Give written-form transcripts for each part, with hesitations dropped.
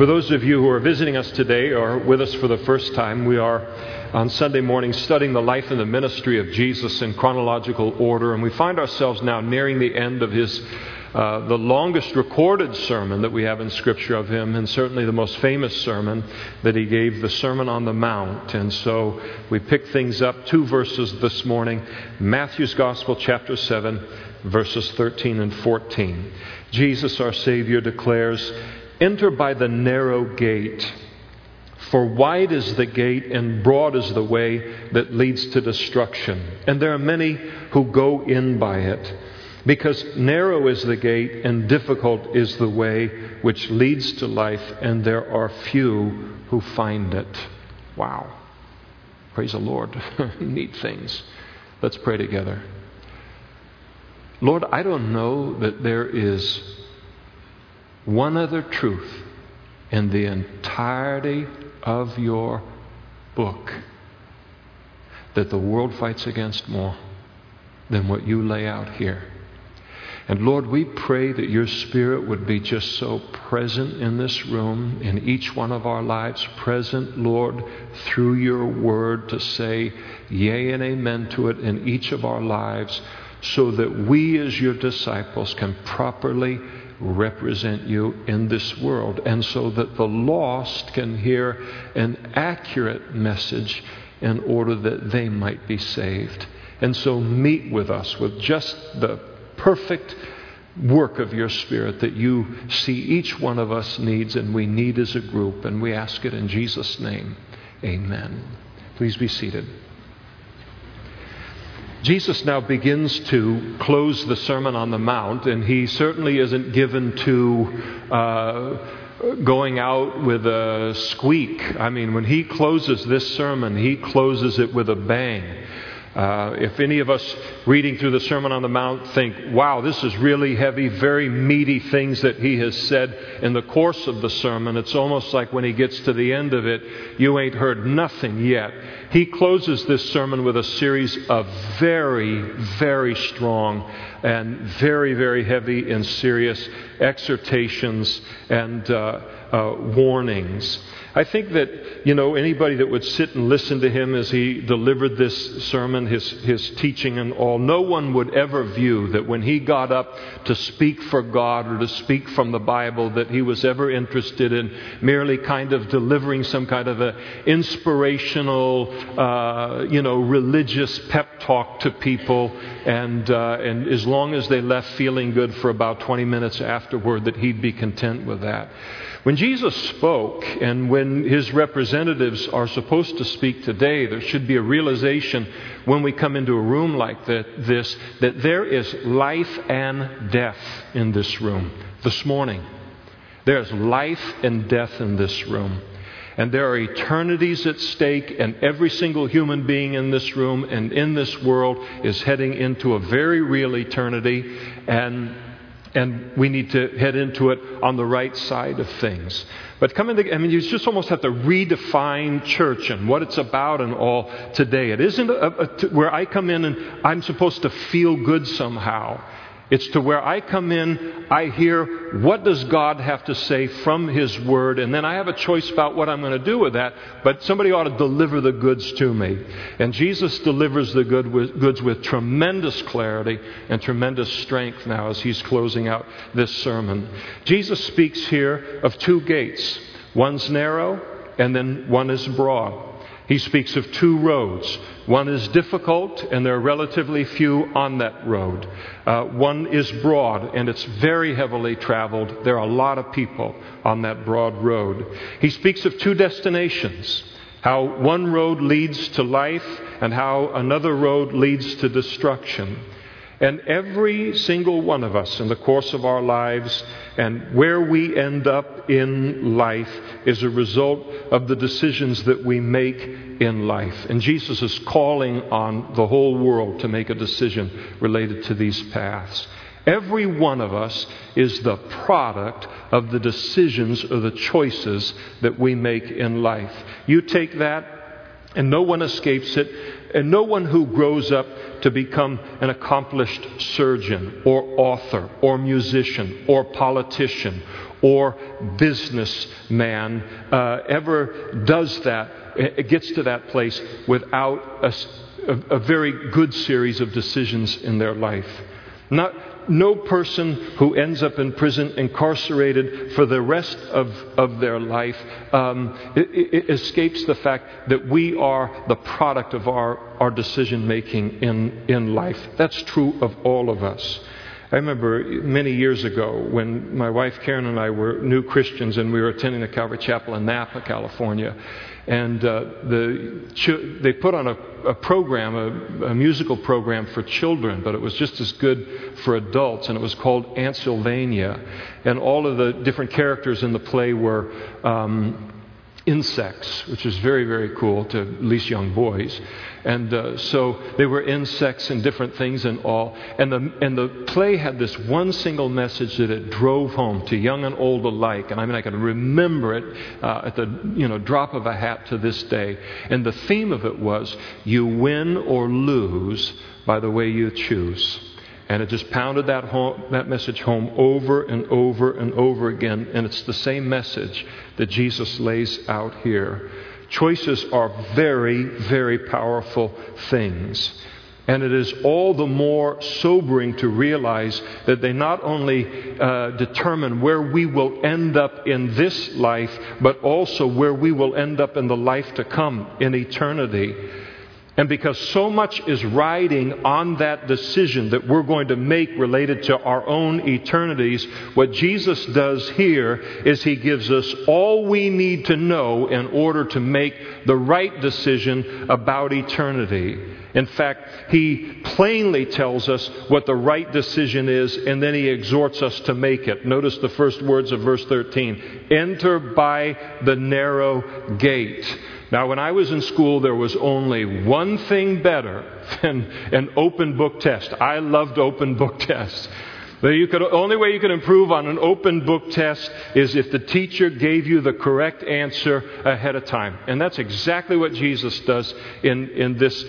For those of you who are visiting us today or with us for the first time, we are on Sunday morning studying the life and the ministry of Jesus in chronological order, and we find ourselves now nearing the end of his the longest recorded sermon that we have in Scripture of him, and certainly the most famous sermon that he gave, the Sermon on the Mount. And so we pick things up 2 verses this morning, Matthew's Gospel, chapter 7, verses 13 and 14. Jesus, our Savior, declares, "Enter by the narrow gate, for wide is the gate and broad is the way that leads to destruction, and there are many who go in by it. Because narrow is the gate and difficult is the way which leads to life, and there are few who find it." Wow. Praise the Lord. Neat things. Let's pray together. Lord, I don't know that there is one other truth in the entirety of your book that the world fights against more than what you lay out here. And Lord, we pray that your Spirit would be just so present in this room, in each one of our lives, present, Lord, through your word to say yea and amen to it in each of our lives, so that we as your disciples can properly represent you in this world, and so that the lost can hear an accurate message in order that they might be saved. And so meet with us with just the perfect work of your Spirit that you see each one of us needs and we need as a group, and we ask it in Jesus' name. Amen. Please be seated. Jesus now begins to close the Sermon on the Mount, and he certainly isn't given to going out with a squeak. I mean, when he closes this sermon, he closes it with a bang. If any of us reading through the Sermon on the Mount think, wow, this is really heavy, very meaty things that he has said in the course of the sermon, it's almost like when he gets to the end of it, you ain't heard nothing yet. He closes this sermon with a series of very, very strong and very, very heavy and serious exhortations and warnings. I think that, anybody that would sit and listen to him as he delivered this sermon, his teaching and all, no one would ever view that when he got up to speak for God or to speak from the Bible, that he was ever interested in merely kind of delivering some kind of a inspirational, religious pep talk to people, and as long as they left feeling good for about 20 minutes afterward, that he'd be content with that. When Jesus spoke, and when his representatives are supposed to speak today, there should be a realization when we come into a room like this, that there is life and death in this room. This morning, there's life and death in this room. And there are eternities at stake, and every single human being in this room and in this world is heading into a very real eternity, and we need to head into it on the right side of things. But you just almost have to redefine church and what it's about and all today. It isn't where I come in and I'm supposed to feel good somehow. It's to where I come in, I hear what does God have to say from his word, and then I have a choice about what I'm going to do with that, but somebody ought to deliver the goods to me. And Jesus delivers the goods with tremendous clarity and tremendous strength now as he's closing out this sermon. Jesus speaks here of 2 gates. One's narrow and then one is broad. He speaks of 2 roads. One is difficult, and there are relatively few on that road. One is broad, and it's very heavily traveled. There are a lot of people on that broad road. He speaks of 2 destinations, how one road leads to life and how another road leads to destruction. And every single one of us in the course of our lives and where we end up in life is a result of the decisions that we make in life. And Jesus is calling on the whole world to make a decision related to these paths. Every one of us is the product of the decisions or the choices that we make in life. You take that, and no one escapes it, and no one who grows up to become an accomplished surgeon or author or musician or politician or businessman ever does that, it gets to that place without a very good series of decisions in their life. No person who ends up in prison, incarcerated for the rest of their life, it escapes the fact that we are the product of our decision making in life. That's true of all of us. I remember many years ago when my wife Karen and I were new Christians and we were attending a Calvary Chapel in Napa, California. And they put on a program, a musical program for children, but it was just as good for adults, and it was called Aunt Sylvania. And all of the different characters in the play were insects, which is very, very cool to at least young boys. And so they were insects and different things and all. And the play had this one single message that it drove home to young and old alike. And I can remember it at the drop of a hat to this day. And the theme of it was, you win or lose by the way you choose. And it just pounded that message home over and over and over again. And it's the same message that Jesus lays out here. Choices are very, very powerful things. And it is all the more sobering to realize that they not only determine where we will end up in this life, but also where we will end up in the life to come, in eternity. And because so much is riding on that decision that we're going to make related to our own eternities, what Jesus does here is He gives us all we need to know in order to make the right decision about eternity. In fact, He plainly tells us what the right decision is, and then He exhorts us to make it. Notice the first words of verse 13. Enter by the narrow gate. Now, when I was in school, there was only one thing better than an open book test. I loved open book tests. The only way you could improve on an open book test is if the teacher gave you the correct answer ahead of time. And that's exactly what Jesus does in this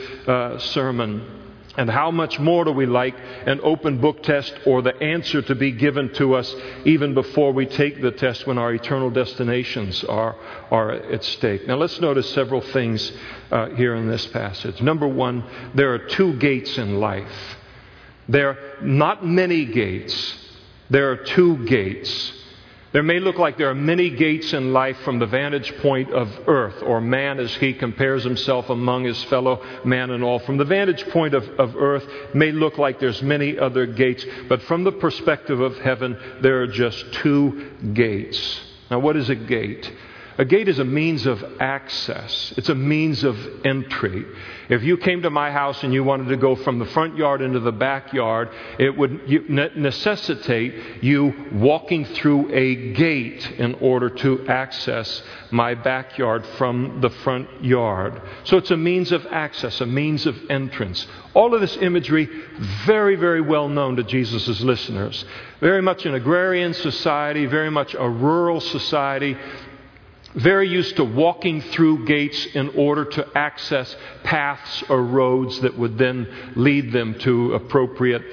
sermon. And how much more do we like an open book test, or the answer to be given to us even before we take the test, when our eternal destinations are at stake. Now let's notice several things here in this passage. Number one, there are two gates in life. There are not many gates. There are two gates. There may look like there are many gates in life from the vantage point of earth, or man as he compares himself among his fellow man and all. From the vantage point of earth, it may look like there's many other gates, but from the perspective of heaven, there are just two gates. Now, what is a gate? A gate is a means of access. It's a means of entry. If you came to my house and you wanted to go from the front yard into the backyard, it would necessitate you walking through a gate in order to access my backyard from the front yard. So it's a means of access, a means of entrance. All of this imagery, very, very well known to Jesus' listeners. Very much an agrarian society, very much a rural society. Very used to walking through gates in order to access paths or roads that would then lead them to appropriate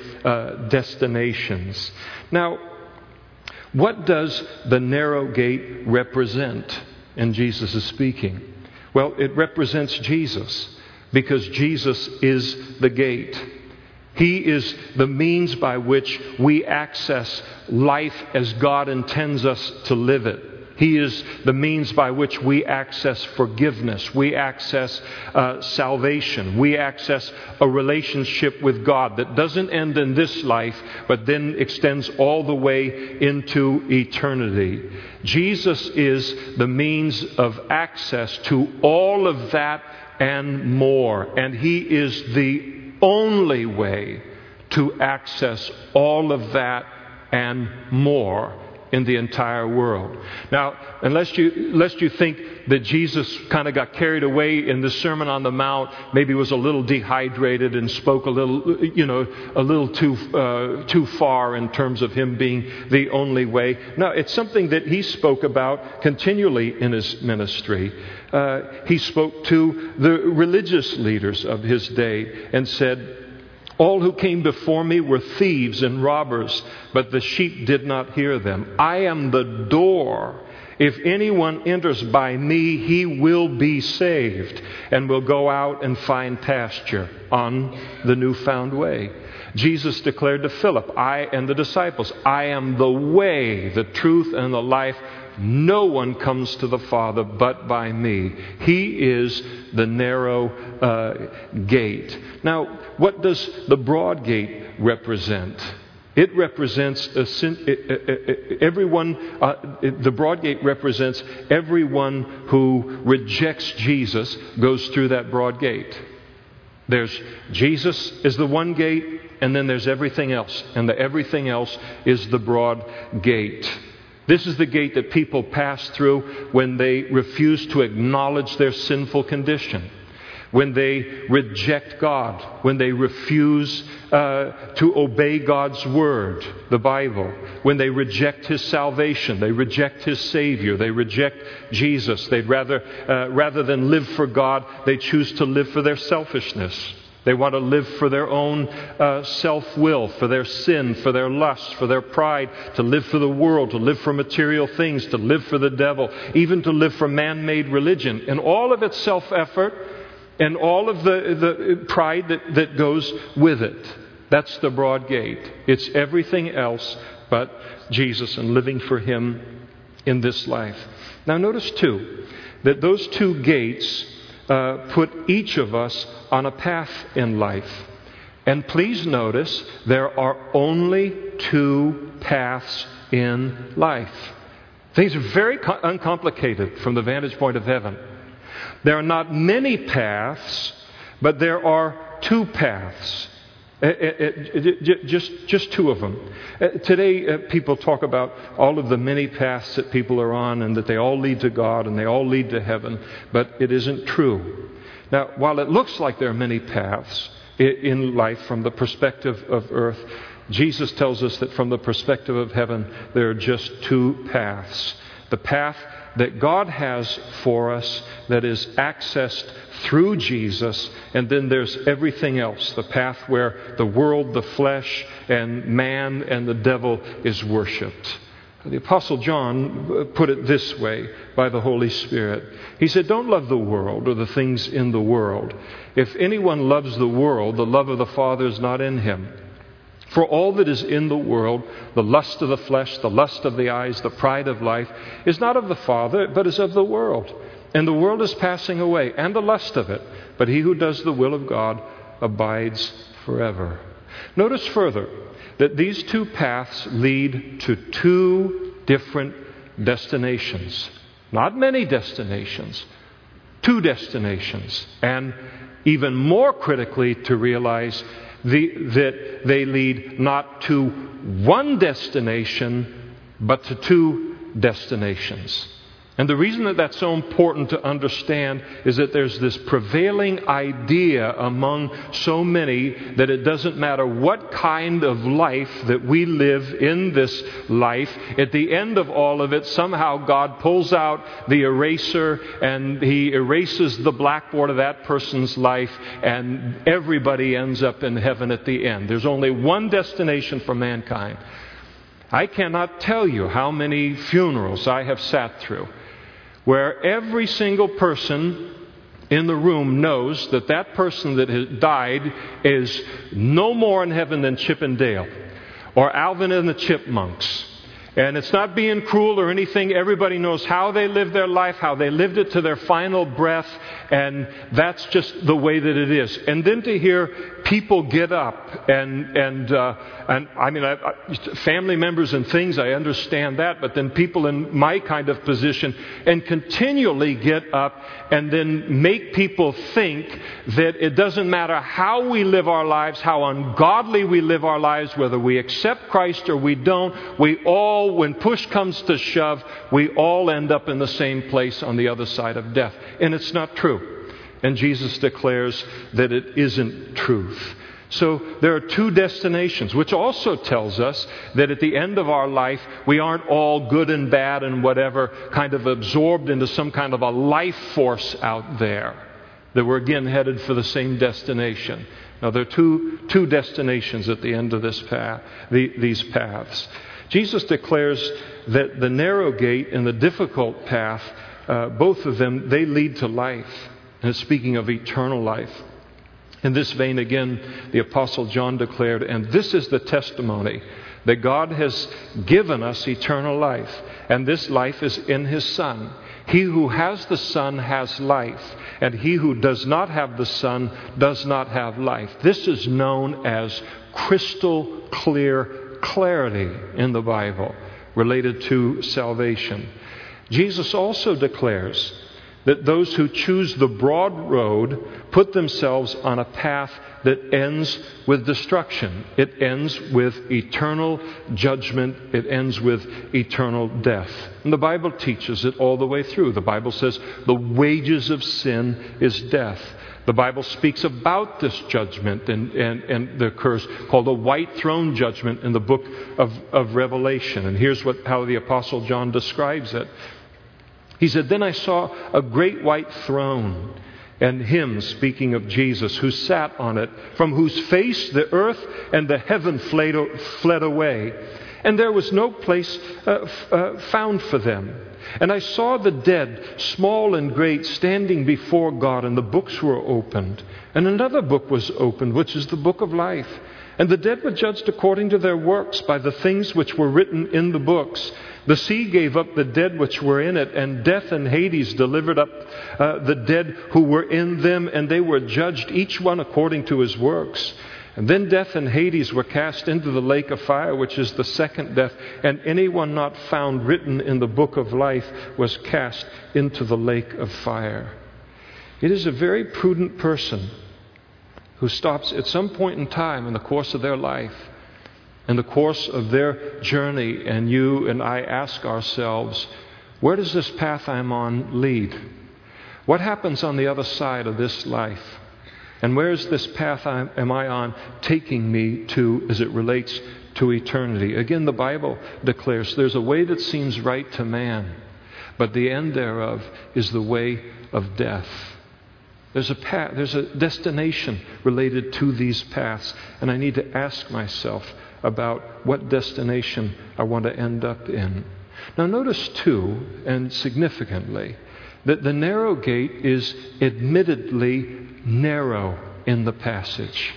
destinations. Now, what does the narrow gate represent in Jesus' speaking? Well, it represents Jesus, because Jesus is the gate. He is the means by which we access life as God intends us to live it. He is the means by which we access forgiveness. We access salvation. We access a relationship with God that doesn't end in this life, but then extends all the way into eternity. Jesus is the means of access to all of that and more. And He is the only way to access all of that and more in the entire world. Now, unless you think that Jesus kind of got carried away in the Sermon on the Mount, maybe was a little dehydrated and spoke a little too far in terms of Him being the only way. No, it's something that He spoke about continually in His ministry. He spoke to the religious leaders of His day and said, All who came before me were thieves and robbers, but the sheep did not hear them. I am the door. If anyone enters by me, he will be saved and will go out and find pasture on the newfound way. Jesus declared to Philip, I and the disciples, I am the way, the truth, and the life. No one comes to the Father but by me. He is the narrow gate. Now, what does the broad gate represent? It represents everyone. The broad gate represents everyone who rejects Jesus goes through that broad gate. There's Jesus is the one gate, and then there's everything else, and the everything else is the broad gate. This is the gate that people pass through when they refuse to acknowledge their sinful condition, when they reject God, when they refuse to obey God's Word, the Bible, when they reject His salvation, they reject His Savior, they reject Jesus. They'd rather than live for God, they choose to live for their selfishness. They want to live for their own self-will, for their sin, for their lust, for their pride, to live for the world, to live for material things, to live for the devil, even to live for man-made religion. And all of its self-effort and all of the pride that goes with it. That's the broad gate. It's everything else but Jesus and living for Him in this life. Now notice too, that those two gates put each of us on a path in life. And please notice, there are only two paths in life. Things are very uncomplicated from the vantage point of heaven. There are not many paths, but there are two paths. Just two of them. Today, people talk about all of the many paths that people are on and that they all lead to God and they all lead to heaven, but it isn't true. Now, while it looks like there are many paths in life from the perspective of earth, Jesus tells us that from the perspective of heaven, there are just two paths. The path that God has for us that is accessed through Jesus, and then there's everything else, the path where the world, the flesh, and man and the devil is worshipped. The Apostle John put it this way by the Holy Spirit. He said, don't love the world or the things in the world. If anyone loves the world, the love of the Father is not in him. For all that is in the world, the lust of the flesh, the lust of the eyes, the pride of life, is not of the Father, but is of the world. And the world is passing away, and the lust of it. But he who does the will of God abides forever. Notice further that these two paths lead to two different destinations. Not many destinations, two destinations. And even more critically to realize that they lead not to one destination, but to two destinations. And the reason that that's so important to understand is that there's this prevailing idea among so many that it doesn't matter what kind of life that we live in this life, at the end of all of it, somehow God pulls out the eraser and He erases the blackboard of that person's life, and everybody ends up in heaven at the end. There's only one destination for mankind. I cannot tell you how many funerals I have sat through where every single person in the room knows that that person that has died is no more in heaven than Chip and Dale or Alvin and the Chipmunks. And it's not being cruel or anything. Everybody knows how they lived their life, how they lived it to their final breath, and that's just the way that it is. And then to hear people get up and I mean, family members and things, I understand that, but then people in my kind of position and continually get up and then make people think that it doesn't matter how we live our lives, how ungodly we live our lives, whether we accept Christ or we don't, we all, when push comes to shove, we all end up in the same place on the other side of death. And it's not true. And Jesus declares that it isn't truth. So there are two destinations, which also tells us that at the end of our life, we aren't all good and bad and whatever, kind of absorbed into some kind of a life force out there. That we're again headed for the same destination. Now, there are two destinations at the end of this path, these paths. Jesus declares that the narrow gate and the difficult path, both of them, they lead to life. And speaking of eternal life. In this vein, again, the Apostle John declared, and this is the testimony, that God has given us eternal life, and this life is in His Son. He who has the Son has life, and he who does not have the Son does not have life. This is known as crystal clear clarity in the Bible related to salvation. Jesus also declares that those who choose the broad road put themselves on a path that ends with destruction. It ends with eternal judgment. It ends with eternal death. And the Bible teaches it all the way through. The Bible says the wages of sin is death. The Bible speaks about this judgment and the curse called the white throne judgment in the book of Revelation. And here's how the Apostle John describes it. He said, "Then I saw a great white throne, and Him," speaking of Jesus, "who sat on it, from whose face the earth and the heaven fled away, and there was no place found for them. And I saw the dead, small and great, standing before God, and the books were opened. And another book was opened, which is the book of life. And the dead were judged according to their works by the things which were written in the books. The sea gave up the dead which were in it, and death and Hades delivered up the dead who were in them, and they were judged, each one according to his works. And then death and Hades were cast into the lake of fire, which is the second death, and anyone not found written in the book of life was cast into the lake of fire." It is a very prudent person who stops at some point in time in the course of their life, in the course of their journey, and you and I ask ourselves, where does this path I'm on lead? What happens on the other side of this life? And where is this path am I on taking me to as it relates to eternity? Again, the Bible declares there's a way that seems right to man, but the end thereof is the way of death. There's a path, there's a destination related to these paths, and I need to ask myself about what destination I want to end up in. Now notice too, and significantly, that the narrow gate is admittedly narrow in the passage.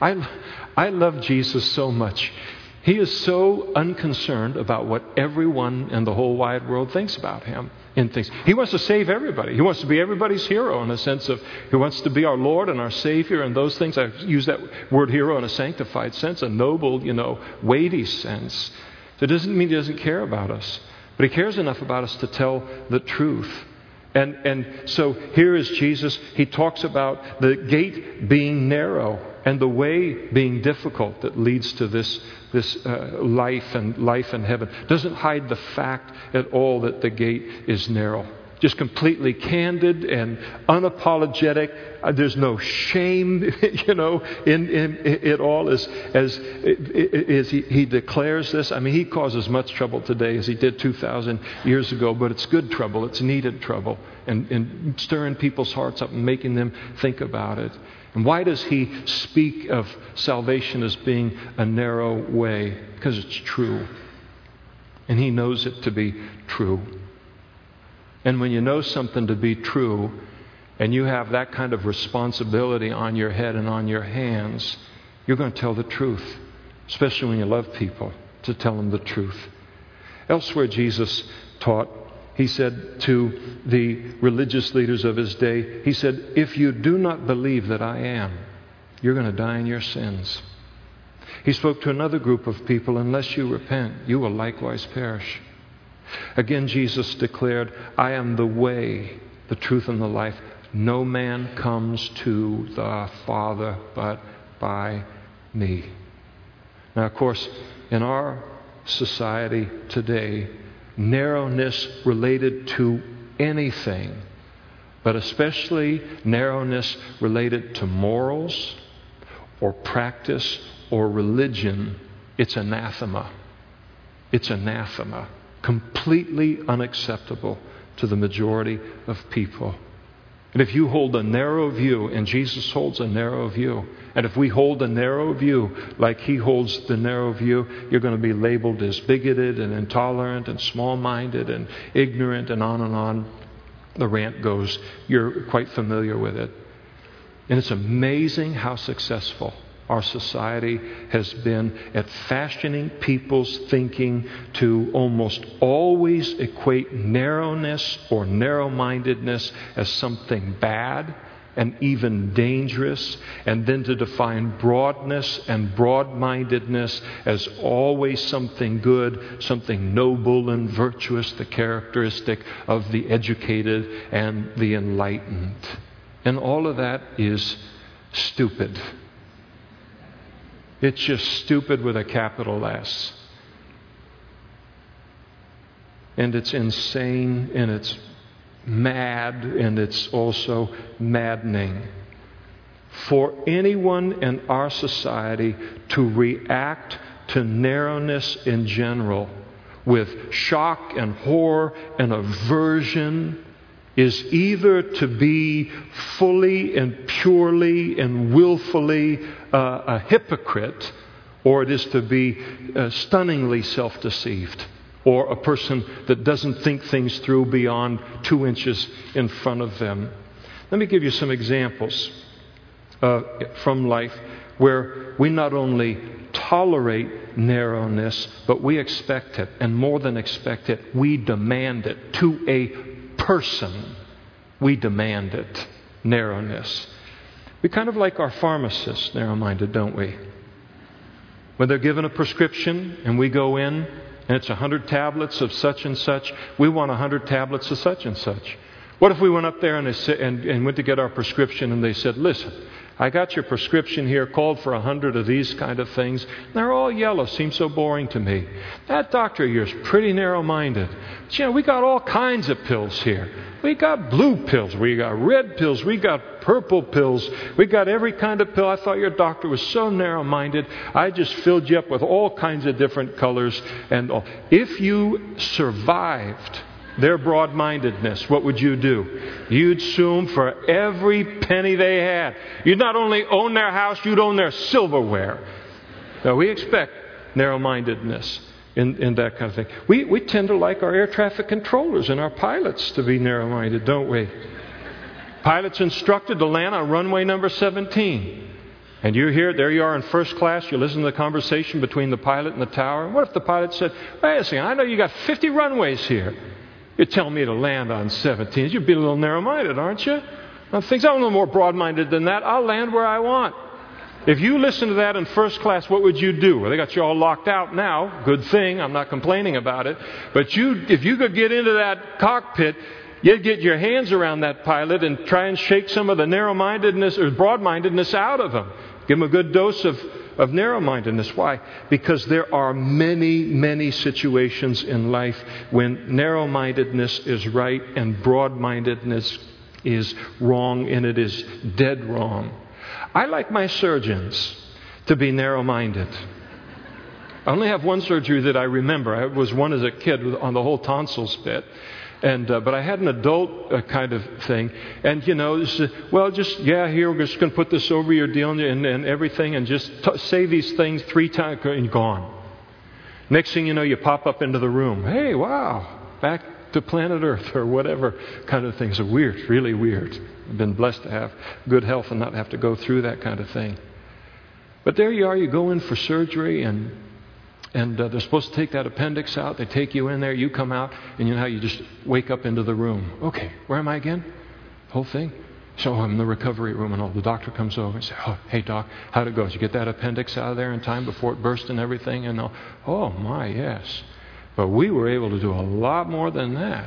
I love Jesus so much. He is so unconcerned about what everyone in the whole wide world thinks about Him. He wants to save everybody. He wants to be everybody's hero in a sense of He wants to be our Lord and our Savior and those things. I use that word hero in a sanctified sense, a noble, weighty sense. So it doesn't mean He doesn't care about us, but He cares enough about us to tell the truth. And so here is Jesus. He talks about the gate being narrow and the way being difficult that leads to this life in heaven. Doesn't hide the fact at all that the gate is narrow. Just completely candid and unapologetic. There's no shame, in it all as he declares this. I mean, He causes much trouble today as He did 2,000 years ago, but it's good trouble. It's needed trouble and stirring people's hearts up and making them think about it. And why does He speak of salvation as being a narrow way? Because it's true. And He knows it to be true. And when you know something to be true, and you have that kind of responsibility on your head and on your hands, you're going to tell the truth, especially when you love people, to tell them the truth. Elsewhere, Jesus taught, He said to the religious leaders of His day, He said, "If you do not believe that I am, you're going to die in your sins." He spoke to another group of people, "Unless you repent, you will likewise perish." Again, Jesus declared, "I am the way, the truth, and the life. No man comes to the Father but by me." Now, of course, in our society today, narrowness related to anything, but especially narrowness related to morals or practice or religion, it's anathema. It's anathema. Completely unacceptable to the majority of people. And if you hold a narrow view, and Jesus holds a narrow view, and if we hold a narrow view like He holds the narrow view, you're going to be labeled as bigoted and intolerant and small-minded and ignorant and on. The rant goes. You're quite familiar with it. And it's amazing how successful our society has been at fashioning people's thinking to almost always equate narrowness or narrow-mindedness as something bad and even dangerous, and then to define broadness and broad-mindedness as always something good, something noble and virtuous, the characteristic of the educated and the enlightened. And all of that is stupid. It's just stupid with a capital S. And it's insane, and it's mad, and it's also maddening. For anyone in our society to react to narrowness in general with shock and horror and aversion is either to be fully and purely and willfully a hypocrite, or it is to be stunningly self-deceived, or a person that doesn't think things through beyond 2 inches in front of them. Let me give you some examples from life where we not only tolerate narrowness, but we expect it, and more than expect it, we demand it. To a person, we demand it. Narrowness. We kind of like our pharmacists, narrow-minded, don't we? When they're given a prescription and we go in and it's 100 tablets of such and such, we want 100 tablets of such and such. What if we went up there and went to get our prescription and they said, listen, I got your prescription here, called for 100 of these kind of things. They're all yellow, seems so boring to me. That doctor of yours is pretty narrow-minded. But, we got all kinds of pills here. We got blue pills, we got red pills, we got purple pills, we got every kind of pill. I thought your doctor was so narrow-minded. I just filled you up with all kinds of different colors and all. If you survived their broad-mindedness, what would you do? You'd sue them for every penny they had. You'd not only own their house, you'd own their silverware. Now, we expect narrow-mindedness in that kind of thing. We tend to like our air traffic controllers and our pilots to be narrow-minded, don't we? Pilots instructed to land on runway number 17. And you're here, there you are in first class, you listen to the conversation between the pilot and the tower. What if the pilot said, wait a second, I know you got 50 runways here. You're telling me to land on 17. You'd be a little narrow-minded, aren't you? I'm a little more broad-minded than that. I'll land where I want. If you listen to that in first class, what would you do? Well, they got you all locked out now. Good thing. I'm not complaining about it. But if you could get into that cockpit, you'd get your hands around that pilot and try and shake some of the narrow-mindedness or broad-mindedness out of him. Give him a good dose of narrow-mindedness. Why? Because there are many, many situations in life when narrow-mindedness is right and broad-mindedness is wrong, and it is dead wrong. I like my surgeons to be narrow-minded. I only have one surgery that I remember. I was one as a kid on the whole tonsils bit. But I had an adult kind of thing. And, here, we're just going to put this over your deal and everything and just say these things 3 times and gone. Next thing you know, you pop up into the room. Hey, wow, back to planet Earth or whatever kind of things. It's weird, really weird. I've been blessed to have good health and not have to go through that kind of thing. But there you are, you go in for surgery and they're supposed to take that appendix out. They take you in there, you come out, and you know how you just wake up into the room. Okay, where am I again? Whole thing? So I'm in the recovery room, and all the doctor comes over and says, oh, hey, doc, how'd it go? Did you get that appendix out of there in time before it burst and everything? And oh, my, yes. But we were able to do a lot more than that.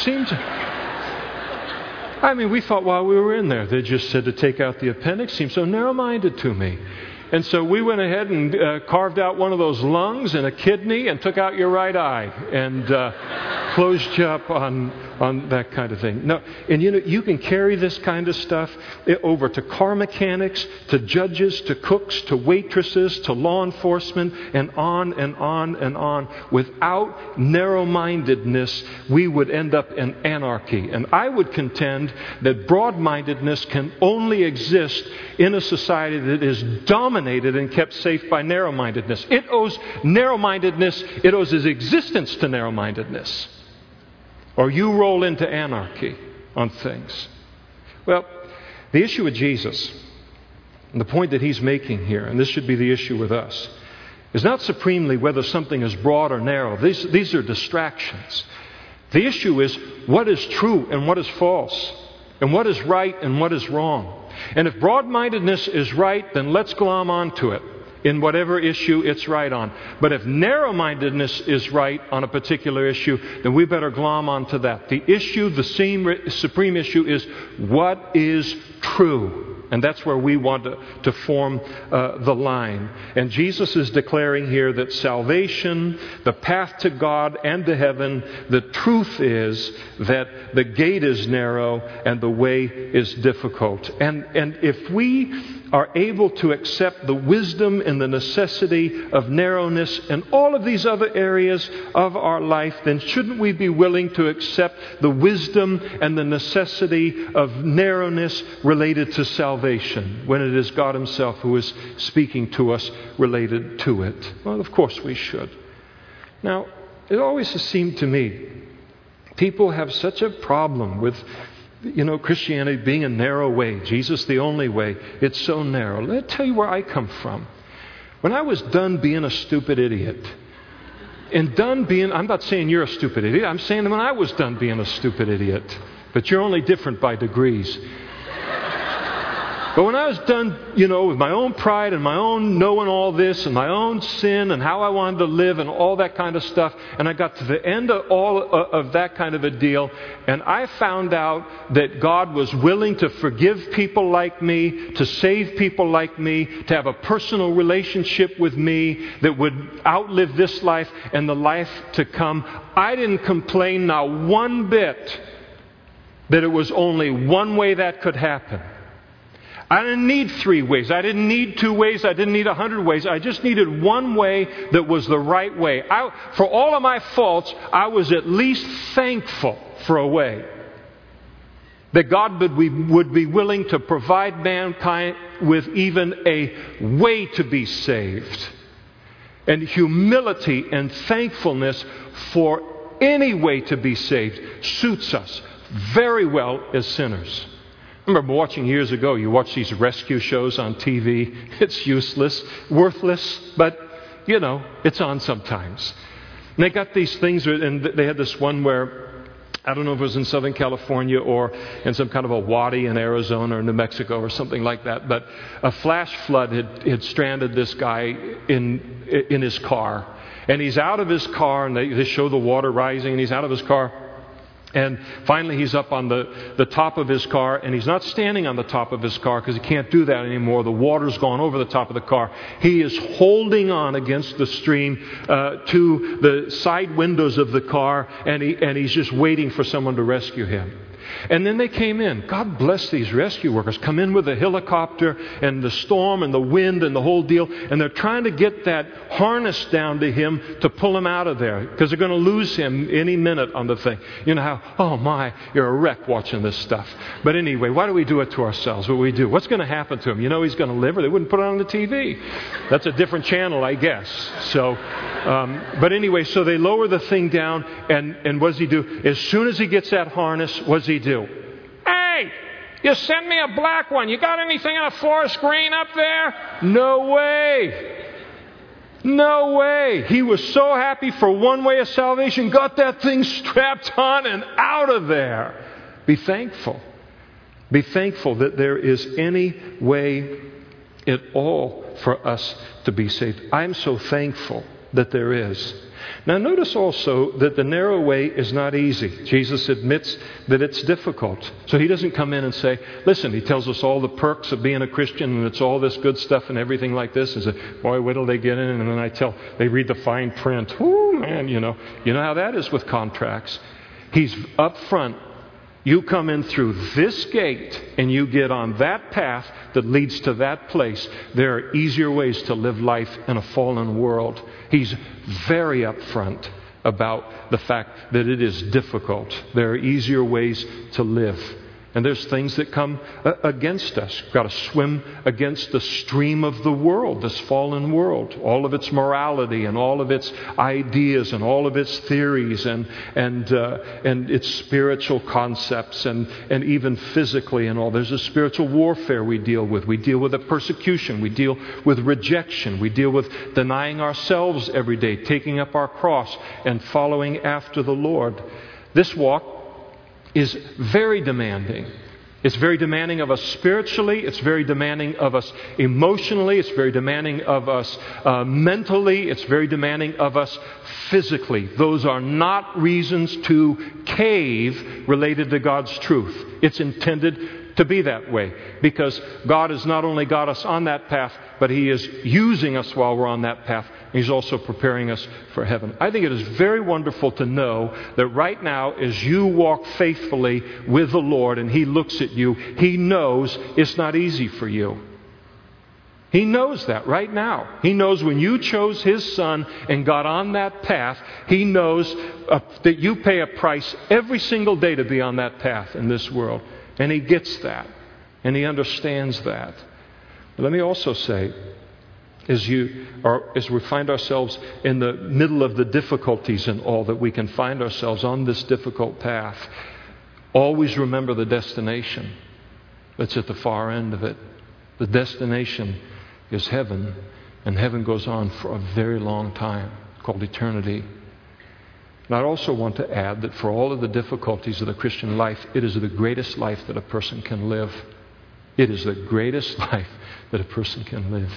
We thought while we were in there, they just said to take out the appendix. Seemed so narrow-minded to me. And so we went ahead and carved out one of those lungs and a kidney and took out your right eye. And closed you up on that kind of thing. No, and you can carry this kind of stuff over to car mechanics, to judges, to cooks, to waitresses, to law enforcement, and on and on and on. Without narrow-mindedness, we would end up in anarchy. And I would contend that broad-mindedness can only exist in a society that is dominated and kept safe by narrow-mindedness. It owes its existence to narrow-mindedness. Or you roll into anarchy on things. Well, the issue with Jesus, and the point that he's making here, and this should be the issue with us, is not supremely whether something is broad or narrow. These are distractions. The issue is what is true and what is false, and what is right and what is wrong. And if broad-mindedness is right, then let's glom onto it in whatever issue it's right on. But if narrow-mindedness is right on a particular issue, then we better glom onto that. The supreme issue is what is true. And that's where we want to form the line. And Jesus is declaring here that salvation, the path to God and to heaven, the truth is that the gate is narrow and the way is difficult. And if we are able to accept the wisdom and the necessity of narrowness in all of these other areas of our life, then shouldn't we be willing to accept the wisdom and the necessity of narrowness related to salvation when it is God Himself who is speaking to us related to it? Well, of course we should. Now, it always has seemed to me, people have such a problem with Christianity being a narrow way. Jesus the only way. It's so narrow. Let me tell you where I come from. When I was done being a stupid idiot, I'm not saying you're a stupid idiot, I'm saying when I was done being a stupid idiot, but you're only different by degrees. But when I was done, with my own pride and my own knowing all this and my own sin and how I wanted to live and all that kind of stuff, and I got to the end of all of that kind of a deal, and I found out that God was willing to forgive people like me, to save people like me, to have a personal relationship with me that would outlive this life and the life to come, I didn't complain not one bit that it was only one way that could happen. I didn't need 3 ways. I didn't need 2 ways. I didn't need 100 ways. I just needed one way that was the right way. For all of my faults, I was at least thankful for a way. That God would be willing to provide mankind with even a way to be saved. And humility and thankfulness for any way to be saved suits us very well as sinners. I remember watching years ago, you watch these rescue shows on TV. It's useless, worthless, but, it's on sometimes. And they got these things, and they had this one where, I don't know if it was in Southern California or in some kind of a wadi in Arizona or New Mexico or something like that, but a flash flood had stranded this guy in his car. And he's out of his car, and they show the water rising, and he's out of his car. And finally he's up on the top of his car, and he's not standing on the top of his car because he can't do that anymore. The water's gone over the top of the car. He is holding on against the stream to the side windows of the car, and he's just waiting for someone to rescue him. And then they came in. God bless these rescue workers. Come in with a helicopter and the storm and the wind and the whole deal. And they're trying to get that harness down to him to pull him out of there. Because they're going to lose him any minute on the thing. You know how, oh my, you're a wreck watching this stuff. But anyway, why do we do it to ourselves? What we do? What's going to happen to him? He's going to live, or they wouldn't put it on the TV. That's a different channel, I guess. So, but anyway, so they lower the thing down, and what does he do? As soon as he gets that harness, what does he do? Hey, you send me a black one. You got anything in a forest green up there? No way. No way. He was so happy for one way of salvation, got that thing strapped on and out of there. Be thankful. Be thankful that there is any way at all for us to be saved. I'm so thankful that there is. Now notice also that the narrow way is not easy. Jesus admits that it's difficult. So he doesn't come in and say, listen, he tells us all the perks of being a Christian and it's all this good stuff and everything like this. And say, boy, wait till they get in. And then they read the fine print. Oh, man, you know how that is with contracts. He's up front. You come in through this gate and you get on that path that leads to that place. There are easier ways to live life in a fallen world. He's very upfront about the fact that it is difficult. There are easier ways to live. And there's things that come against us. We've got to swim against the stream of the world, this fallen world. All of its morality and all of its ideas and all of its theories and its spiritual concepts and even physically and all. There's a spiritual warfare we deal with. We deal with the persecution. We deal with rejection. We deal with denying ourselves every day, taking up our cross and following after the Lord. This walk is very demanding. It's very demanding of us spiritually. It's very demanding of us emotionally. It's very demanding of us mentally. It's very demanding of us physically. Those are not reasons to cave related to God's truth. It's intended to be that way because God has not only got us on that path, but He is using us while we're on that path. He's also preparing us for heaven. I think it is very wonderful to know that right now, as you walk faithfully with the Lord and He looks at you, He knows it's not easy for you. He knows that right now. He knows when you chose His Son and got on that path, He knows that you pay a price every single day to be on that path in this world. And He gets that. And He understands that. But let me also say, as we find ourselves in the middle of the difficulties and all, that we can find ourselves on this difficult path, always remember the destination that's at the far end of it. The destination is heaven, and heaven goes on for a very long time, called eternity. And I also want to add that for all of the difficulties of the Christian life, it is the greatest life that a person can live. It is the greatest life that a person can live.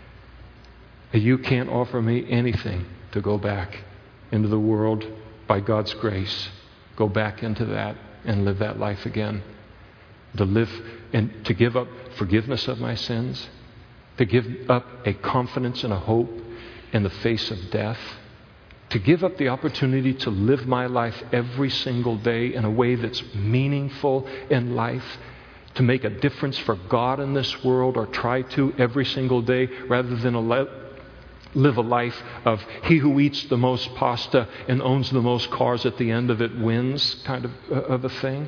You can't offer me anything to go back into the world by God's grace. Go back into that and live that life again. To live and to give up forgiveness of my sins. To give up a confidence and a hope in the face of death. To give up the opportunity to live my life every single day in a way that's meaningful in life. To make a difference for God in this world, or try to every single day, rather than live a life of he who eats the most pasta and owns the most cars at the end of it wins kind of a thing.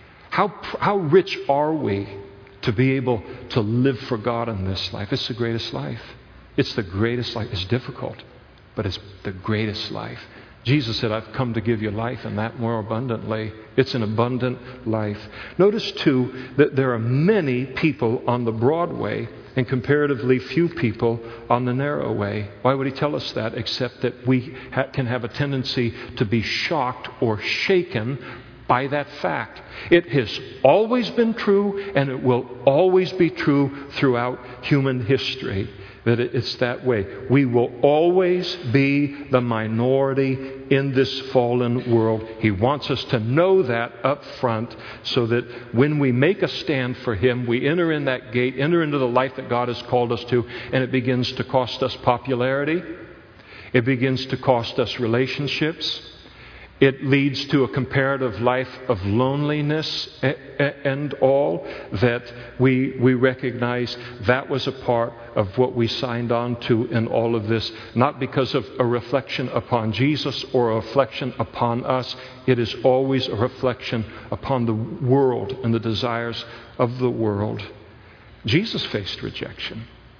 How rich are we to be able to live for God in this life? It's the greatest life. It's the greatest life. It's difficult, but it's the greatest life. Jesus said, I've come to give you life and that more abundantly. It's an abundant life. Notice, too, that there are many people on the broad way and comparatively few people on the narrow way. Why would He tell us that? Except that we can have a tendency to be shocked or shaken by that fact. It has always been true, and it will always be true throughout human history. That it's that way. We will always be the minority in this fallen world. He wants us to know that up front, so that when we make a stand for Him, we enter in that gate, enter into the life that God has called us to, and it begins to cost us popularity. It begins to cost us relationships. It leads to a comparative life of loneliness and all, that we recognize that was a part of what we signed on to in all of this, not because of a reflection upon Jesus or a reflection upon us. It is always a reflection upon the world and the desires of the world. Jesus faced rejection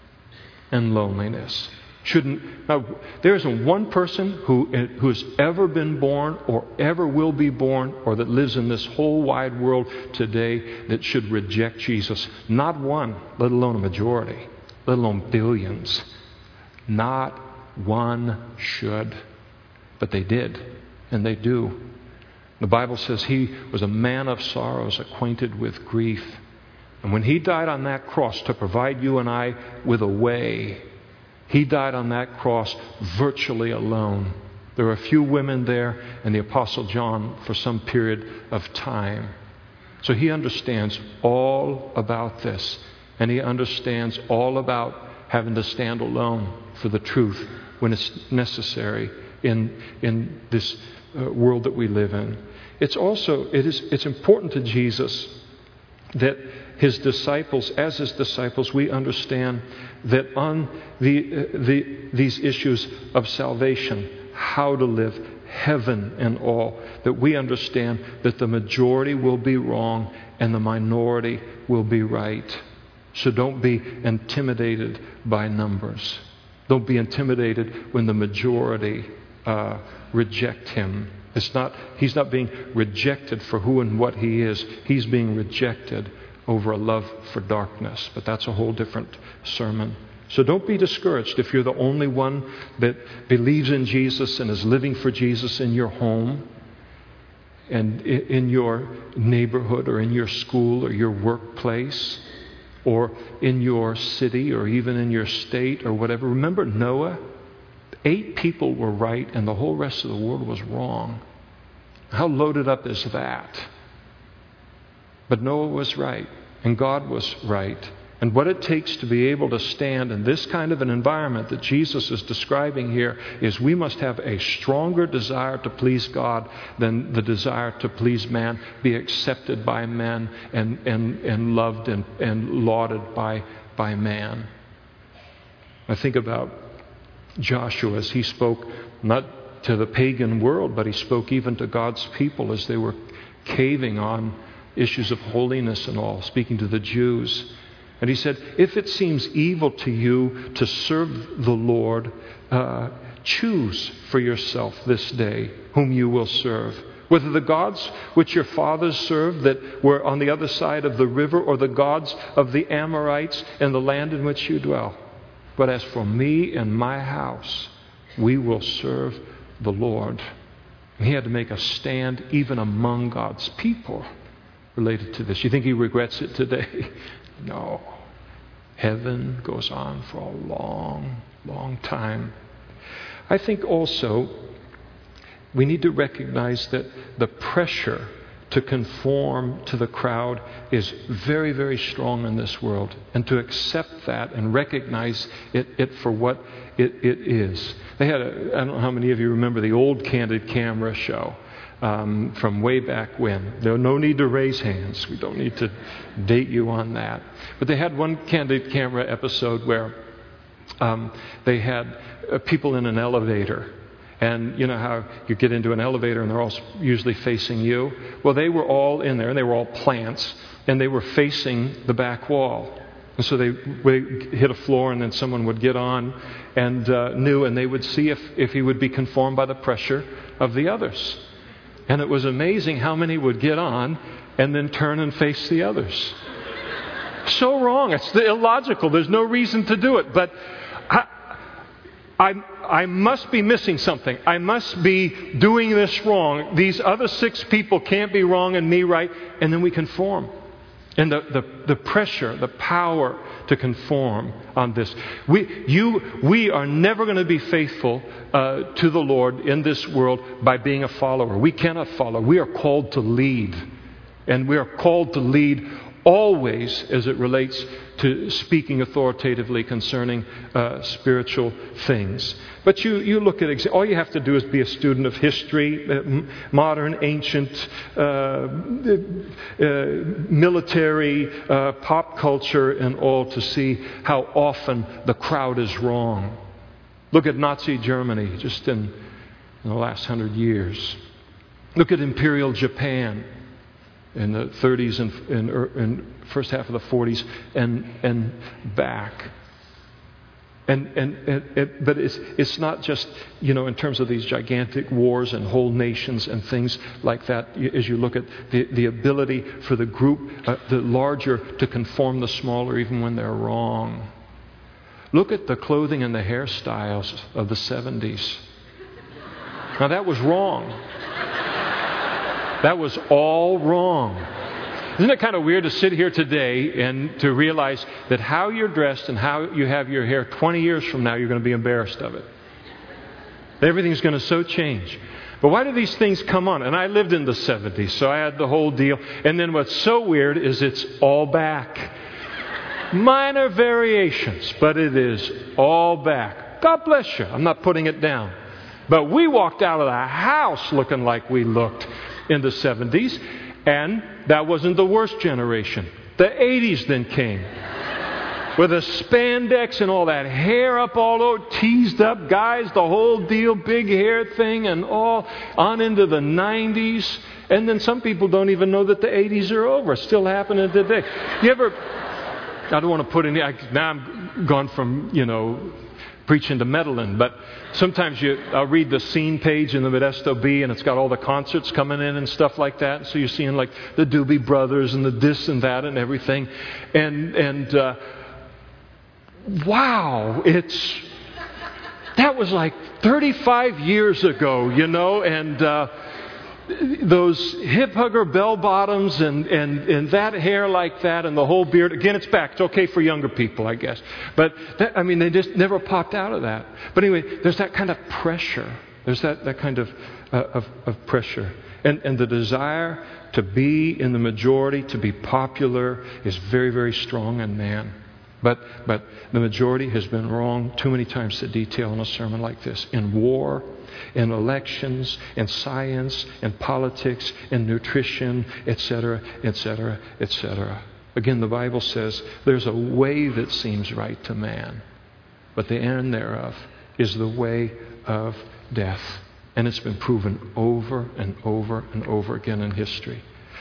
and loneliness. Now, there isn't one person who has ever been born or ever will be born or that lives in this whole wide world today that should reject Jesus. Not one, let alone a majority, let alone billions. Not one should. But they did, and they do. The Bible says He was a man of sorrows, acquainted with grief. And when He died on that cross to provide you and I with a way, He died on that cross virtually alone. There were a few women there and the Apostle John for some period of time. So he understands all about this. And he understands all about having to stand alone for the truth when it's necessary in this world that we live in. It's important to Jesus that his disciples, as his disciples, we understand that on these issues of salvation, how to live, heaven and all, that we understand that the majority will be wrong and the minority will be right. So don't be intimidated by numbers. Don't be intimidated when the majority reject him. He's not being rejected for who and what he is. He's being rejected over a love for darkness. But that's a whole different sermon. So don't be discouraged if you're the only one that believes in Jesus and is living for Jesus in your home and in your neighborhood or in your school or your workplace or in your city or even in your state or whatever. Remember Noah? 8 people were right and the whole rest of the world was wrong. How loaded up is that? But Noah was right and God was right. And what it takes to be able to stand in this kind of an environment that Jesus is describing here is we must have a stronger desire to please God than the desire to please man, be accepted by men and loved and lauded by man. I think about Joshua as he spoke not to the pagan world, but he spoke even to God's people as they were caving on issues of holiness and all, speaking to the Jews. And he said, if it seems evil to you to serve the Lord, choose for yourself this day whom you will serve. Whether the gods which your fathers served that were on the other side of the river or the gods of the Amorites in the land in which you dwell. But as for me and my house, we will serve the Lord. And he had to make a stand even among God's people related to this. You think he regrets it today? No. Heaven goes on for a long, long time. I think also we need to recognize that the pressure to conform to the crowd is very, very strong in this world. And to accept that and recognize it for what it is. They had I don't know how many of you remember the old Candid Camera show. From way back when. There's no need to raise hands. We don't need to date you on that. But they had one Candid Camera episode where they had people in an elevator. And you know how you get into an elevator and they're all usually facing you? Well, they were all in there and they were all plants and they were facing the back wall. And so they hit a floor and then someone would get on and and they would see if he would be conformed by the pressure of the others. And it was amazing how many would get on and then turn and face the others. So wrong. It's illogical. There's no reason to do it. But I must be missing something. I must be doing this wrong. These other 6 people can't be wrong and me right. And then we conform. And the pressure, the power to conform on this. We are never going to be faithful to the Lord in this world by being a follower. We cannot follow. We are called to lead. And we are called to lead always as it relates to speaking authoritatively concerning spiritual things. But you look at all you have to do is be a student of history, modern, ancient, military, pop culture, and all to see how often the crowd is wrong. Look at Nazi Germany just in the last 100 years. Look at Imperial Japan in the 30s and first half of the 40s and back. But it's not just, in terms of these gigantic wars and whole nations and things like that. As you look at the ability for the group, the larger, to conform the smaller even when they're wrong. Look at the clothing and the hairstyles of the 70s. Now that was wrong. That was all wrong. Isn't it kind of weird to sit here today and to realize that how you're dressed and how you have your hair 20 years from now, you're going to be embarrassed of it? Everything's going to so change. But why do these things come on? And I lived in the 70s, so I had the whole deal. And then what's so weird is it's all back. Minor variations, but it is all back. God bless you. I'm not putting it down. But we walked out of the house looking like we looked in the 70s, and that wasn't the worst generation. The 80s then came. With the spandex and all that hair up all over, teased up guys, the whole deal, big hair thing, and all on into the 90s. And then some people don't even know that the 80s are over. It's still happening today. You ever, I don't want to put any, now I'm gone from, preaching to meddling, but sometimes I'll read the scene page in the Modesto Bee, and it's got all the concerts coming in and stuff like that. So you're seeing like the Doobie Brothers and the this and that and everything. Wow, that was like 35 years ago, and those hip hugger bell bottoms and that hair like that and the whole beard. Again, it's back. It's okay for younger people, I guess. But they just never popped out of that. But anyway, there's that kind of pressure. There's that kind of pressure. And the desire to be in the majority, to be popular, is very, very strong in man. But the majority has been wrong too many times to detail in a sermon like this. In war, in elections, in science, in politics, in nutrition, etc., etc., etc. Again, the Bible says there's a way that seems right to man, but the end thereof is the way of death. And it's been proven over and over and over again in history.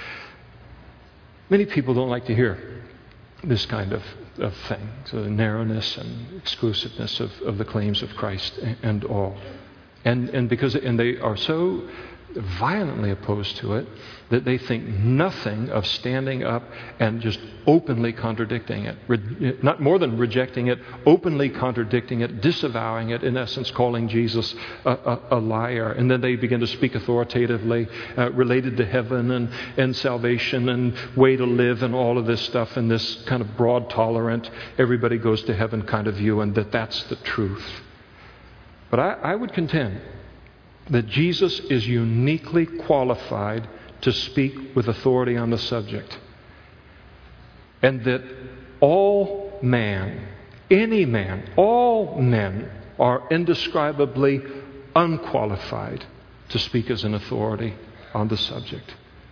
Many people don't like to hear this kind of thing, so the narrowness and exclusiveness of the claims of Christ and all. And they are so violently opposed to it that they think nothing of standing up and just openly contradicting it. Not more than rejecting it, openly contradicting it, disavowing it, in essence calling Jesus a liar. And then they begin to speak authoritatively related to heaven and salvation and way to live and all of this stuff, and this kind of broad, tolerant, everybody goes to heaven kind of view, and that's the truth. But I would contend that Jesus is uniquely qualified to speak with authority on the subject. And that all man, any man, all men are indescribably unqualified to speak as an authority on the subject.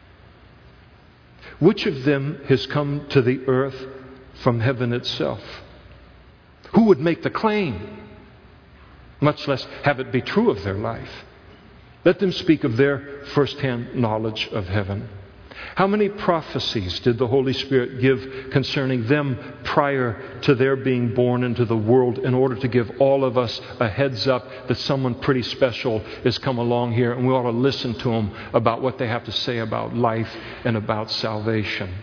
Which of them has come to the earth from heaven itself? Who would make the claim, much less have it be true of their life? Let them speak of their first-hand knowledge of heaven. How many prophecies did the Holy Spirit give concerning them prior to their being born into the world, in order to give all of us a heads up that someone pretty special has come along here, and we ought to listen to them about what they have to say about life and about salvation?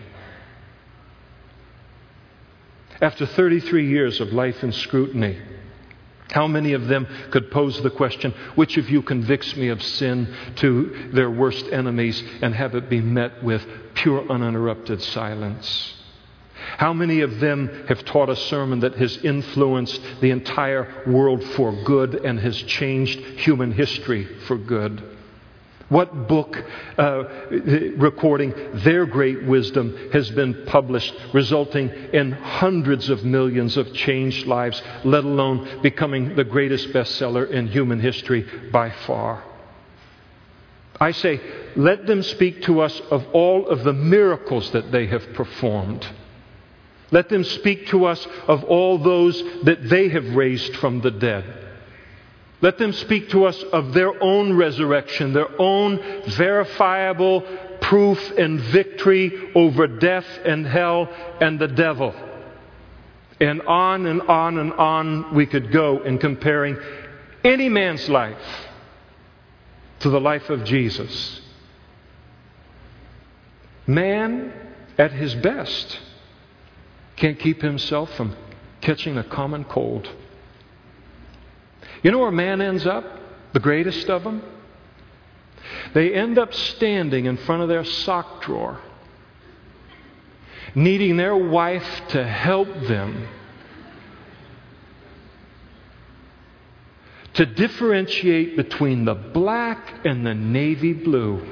After 33 years of life and scrutiny, how many of them could pose the question, which of you convicts me of sin, to their worst enemies, and have it be met with pure uninterrupted silence? How many of them have taught a sermon that has influenced the entire world for good and has changed human history for good? What book recording their great wisdom has been published, resulting in hundreds of millions of changed lives, let alone becoming the greatest bestseller in human history by far? I say, let them speak to us of all of the miracles that they have performed. Let them speak to us of all those that they have raised from the dead. Let them speak to us of their own resurrection, their own verifiable proof and victory over death and hell and the devil. And on and on and on we could go in comparing any man's life to the life of Jesus. Man, at his best, can't keep himself from catching a common cold. You know where man ends up? The greatest of them? They end up standing in front of their sock drawer, needing their wife to help them to differentiate between the black and the navy blue,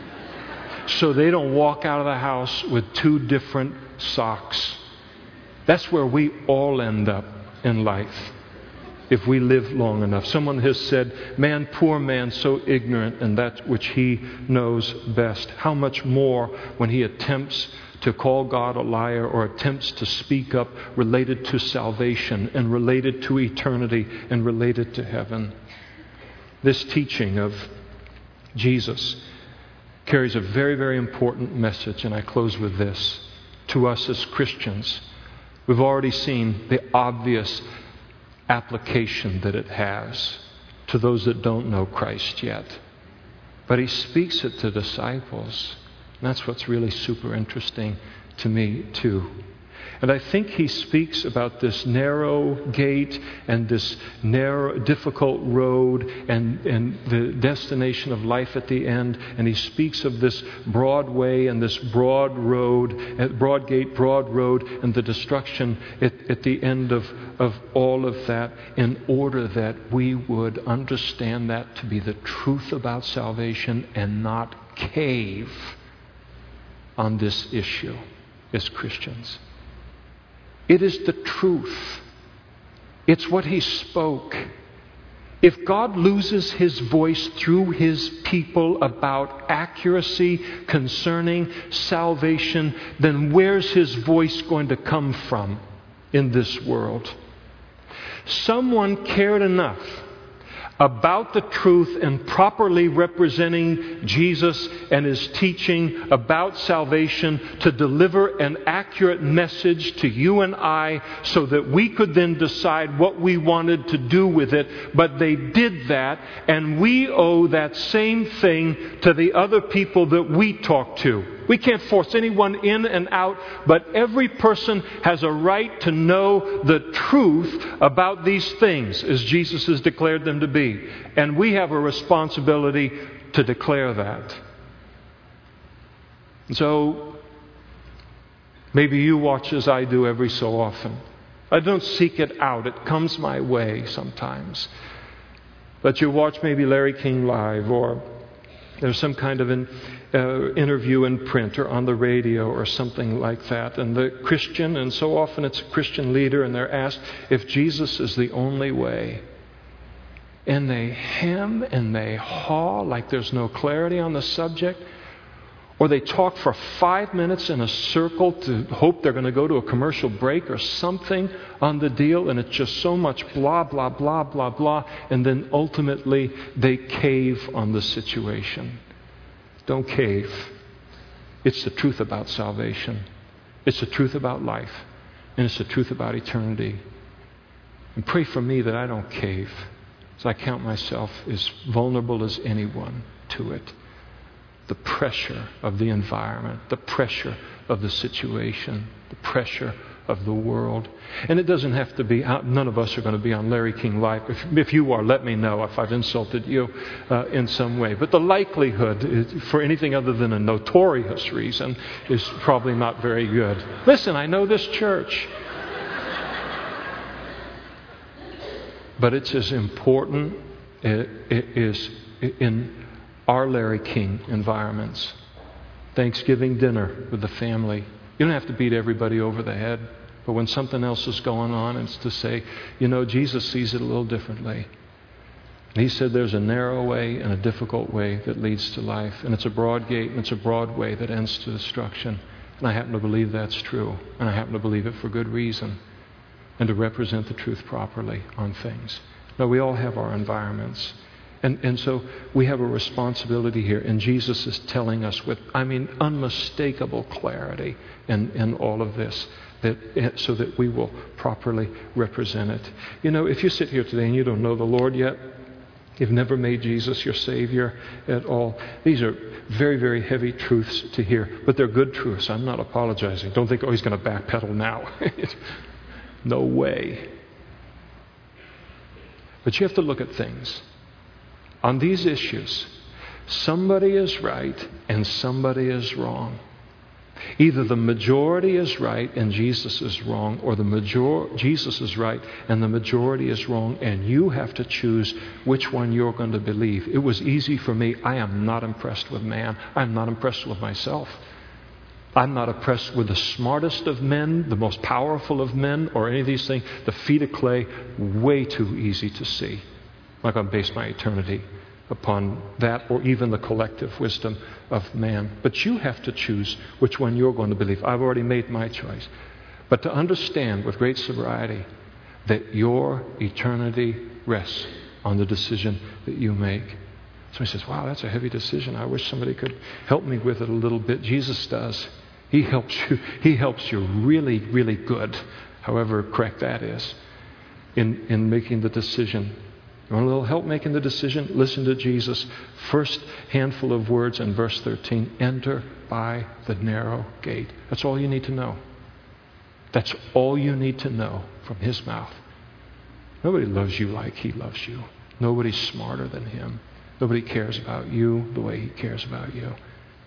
so they don't walk out of the house with two different socks. That's where we all end up in life if we live long enough. Someone has said, "Man, poor man, so ignorant in that which he knows best." How much more when he attempts to call God a liar or attempts to speak up related to salvation and related to eternity and related to heaven. This teaching of Jesus carries a very, very important message, and I close with this. To us as Christians, we've already seen the obvious application that it has to those that don't know Christ yet. But he speaks it to disciples. And that's what's really super interesting to me, too. And I think he speaks about this narrow gate and this narrow, difficult road and the destination of life at the end. And he speaks of this broad way and this broad road, broad gate, broad road, and the destruction at the end of all of that, in order that we would understand that to be the truth about salvation and not cave on this issue as Christians. It is the truth. It's what he spoke. If God loses his voice through his people about accuracy concerning salvation, then where's his voice going to come from in this world? Someone cared enough about the truth and properly representing Jesus and his teaching about salvation to deliver an accurate message to you and I so that we could then decide what we wanted to do with it. But they did that, and we owe that same thing to the other people that we talk to. We can't force anyone in and out, but every person has a right to know the truth about these things as Jesus has declared them to be. And we have a responsibility to declare that. So, maybe you watch as I do every so often. I don't seek it out. It comes my way sometimes. But you watch maybe Larry King Live, or there's some kind of an interview in print or on the radio or something like that. And the Christian, and so often it's a Christian leader, and they're asked if Jesus is the only way. And they hem and they haw like there's no clarity on the subject. Or they talk for 5 minutes in a circle to hope they're going to go to a commercial break or something on the deal. And it's just so much blah, blah, blah, blah, blah. And then ultimately they cave on the situation. Don't cave. It's the truth about salvation. It's the truth about life. And it's the truth about eternity. And pray for me that I don't cave, as I count myself as vulnerable as anyone to it. The pressure of the environment, the pressure of the situation, the pressure of the world. And it doesn't have to be, none of us are going to be on Larry King Live. If you are, let me know if I've insulted you in some way. But the likelihood for anything other than a notorious reason is probably not very good. Listen, I know this church. But it's as important is in our Larry King environments. Thanksgiving dinner with the family. You don't have to beat everybody over the head. But when something else is going on, it's to say, you know, Jesus sees it a little differently. And he said there's a narrow way and a difficult way that leads to life. And it's a broad gate and it's a broad way that ends to destruction. And I happen to believe that's true. And I happen to believe it for good reason. And to represent the truth properly on things. Now, we all have our environments. And so we have a responsibility here. And Jesus is telling us with, unmistakable clarity in all of this, so that we will properly represent it. You know, if you sit here today and you don't know the Lord yet, you've never made Jesus your Savior at all, these are very, very heavy truths to hear. But they're good truths. I'm not apologizing. Don't think, he's going to backpedal now. No way. But you have to look at things. On these issues, somebody is right and somebody is wrong. Either the majority is right and Jesus is wrong, or Jesus is right and the majority is wrong, and you have to choose which one you're going to believe. It was easy for me. I am not impressed with man. I'm not impressed with myself. I'm not impressed with the smartest of men, the most powerful of men, or any of these things. The feet of clay, way too easy to see. I'm not going to base my eternity upon that or even the collective wisdom of man. But you have to choose which one you're going to believe. I've already made my choice. But to understand with great sobriety that your eternity rests on the decision that you make. Somebody says, wow, that's a heavy decision. I wish somebody could help me with it a little bit. Jesus does. He helps you. He helps you really, really good, however correct that is, in making the decision. You want a little help making the decision? Listen to Jesus. First handful of words in verse 13. Enter by the narrow gate. That's all you need to know. That's all you need to know from His mouth. Nobody loves you like He loves you. Nobody's smarter than Him. Nobody cares about you the way He cares about you.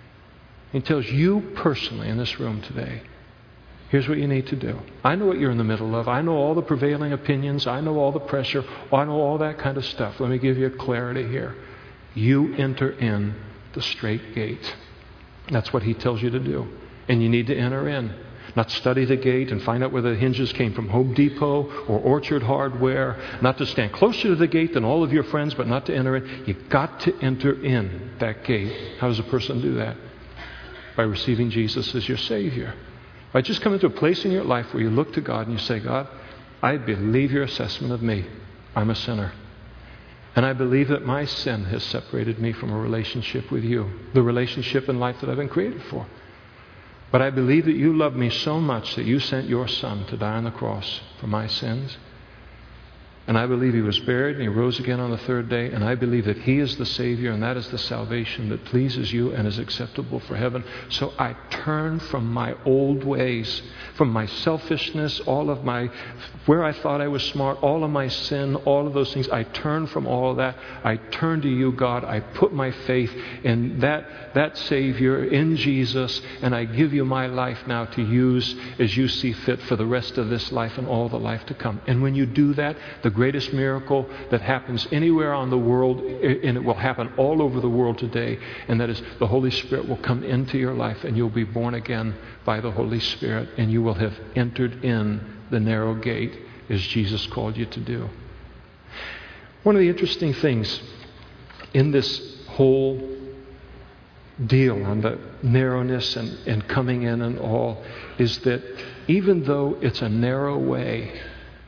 He tells you personally in this room today, here's what you need to do. I know what you're in the middle of. I know all the prevailing opinions. I know all the pressure. I know all that kind of stuff. Let me give you clarity here. You enter in the straight gate. That's what He tells you to do. And you need to enter in. Not study the gate and find out where the hinges came from Home Depot or Orchard Hardware. Not to stand closer to the gate than all of your friends, but not to enter in. You've got to enter in that gate. How does a person do that? By receiving Jesus as your Savior. By just coming to a place in your life where you look to God and you say, God, I believe your assessment of me. I'm a sinner. And I believe that my sin has separated me from a relationship with you. The relationship in life that I've been created for. But I believe that you love me so much that you sent your Son to die on the cross for my sins. And I believe He was buried and He rose again on the third day. And I believe that He is the Savior and that is the salvation that pleases you and is acceptable for heaven. So I turn from my old ways, from my selfishness, all of my, where I thought I was smart, all of my sin, all of those things. I turn from all of that. I turn to you, God. I put my faith in that Savior, in Jesus. And I give you my life now to use as you see fit for the rest of this life and all the life to come. And when you do that, the greatest miracle that happens anywhere on the world, and it will happen all over the world today, and that is the Holy Spirit will come into your life and you'll be born again by the Holy Spirit and you will have entered in the narrow gate as Jesus called you to do. One of the interesting things in this whole deal on the narrowness and coming in and all is that even though it's a narrow way,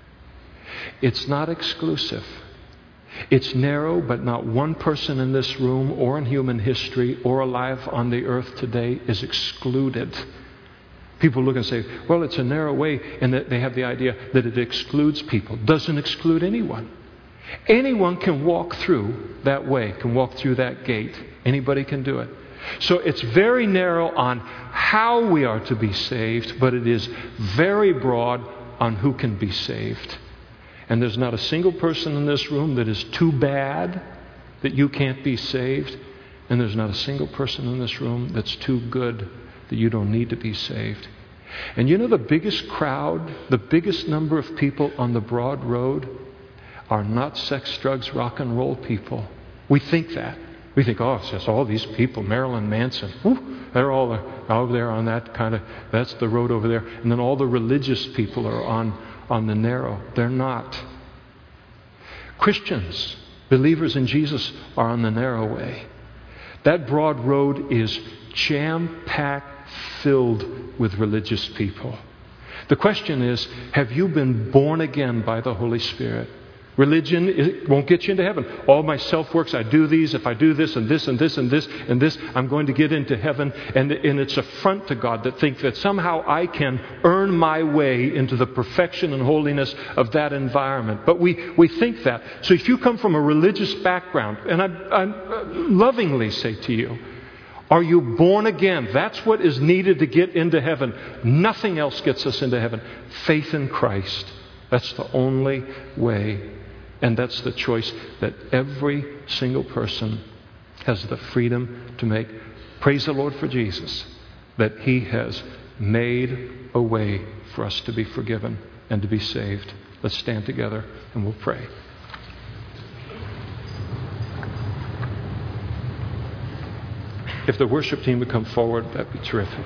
it's not exclusive. It's narrow, but not one person in this room or in human history or alive on the earth today is excluded. People look and say, well, it's a narrow way, and that they have the idea that it excludes people. Doesn't exclude anyone. Anyone can walk through that way, can walk through that gate. Anybody can do it. So it's very narrow on how we are to be saved, but it is very broad on who can be saved. And there's not a single person in this room that is too bad that you can't be saved. And there's not a single person in this room that's too good that you don't need to be saved. And you know the biggest crowd, the biggest number of people on the broad road are not sex, drugs, rock and roll people. We think that. We think, oh, it's just all these people, Marilyn Manson. Whew, they're all over there on that kind of, that's the road over there. And then all the religious people are on the narrow. They're not. Christians, believers in Jesus, are on the narrow way. That broad road is jam-packed, filled with religious people. The question is, have you been born again by the Holy Spirit? Religion it won't get you into heaven. All my self-works, I do these, if I do this and this and this and this and this, I'm going to get into heaven. And it's an affront to God to think that somehow I can earn my way into the perfection and holiness of that environment. But we think that. So if you come from a religious background, and I lovingly say to you, are you born again? That's what is needed to get into heaven. Nothing else gets us into heaven. Faith in Christ. That's the only way. And that's the choice that every single person has the freedom to make. Praise the Lord for Jesus. that He has made a way for us to be forgiven and to be saved. Let's stand together and we'll pray. If the worship team would come forward, that'd be terrific.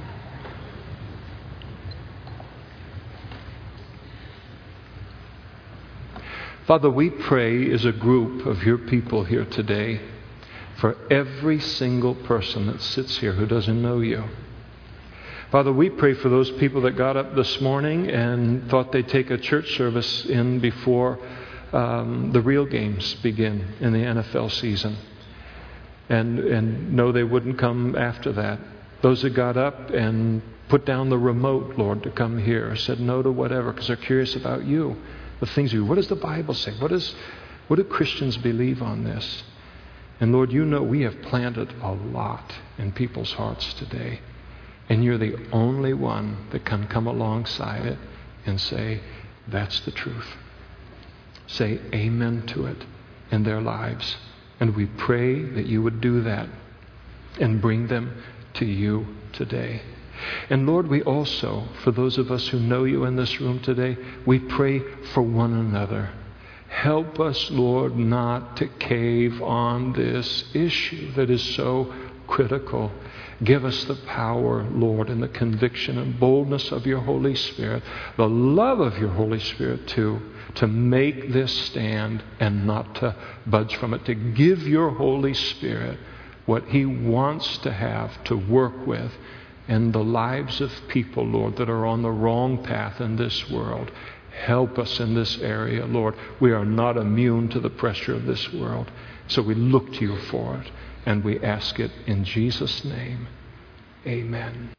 Father, we pray as a group of your people here today for every single person that sits here who doesn't know you. Father, we pray for those people that got up this morning and thought they'd take a church service in before the real games begin in the NFL season. And know they wouldn't come after that. Those that got up and put down the remote, Lord, to come here, said no to whatever because they're curious about you. The things you, what does the Bible say? What do Christians believe on this? And Lord, you know we have planted a lot in people's hearts today. And you're the only one that can come alongside it and say, that's the truth. Say amen to it in their lives. And we pray that you would do that and bring them to you today. And Lord, we also, for those of us who know you in this room today, we pray for one another. Help us, Lord, not to cave on this issue that is so critical. Give us the power, Lord, and the conviction and boldness of your Holy Spirit, the love of your Holy Spirit too, to make this stand and not to budge from it, to give your Holy Spirit what He wants to have to work with in the lives of people, Lord, that are on the wrong path in this world. Help us in this area, Lord. We are not immune to the pressure of this world, so we look to you for it, and we ask it in Jesus' name. Amen.